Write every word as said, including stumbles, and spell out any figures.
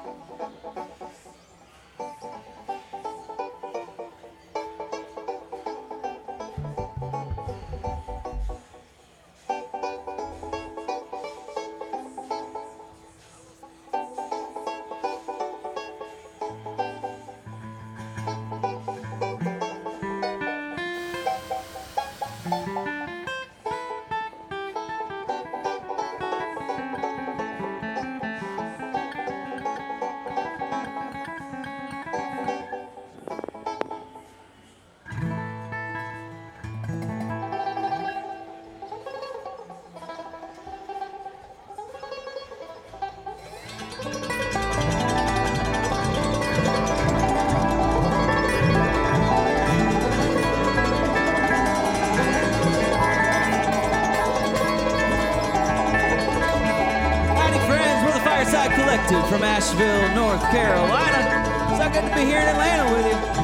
Collective from Asheville, North Carolina. So good to be here in Atlanta with you.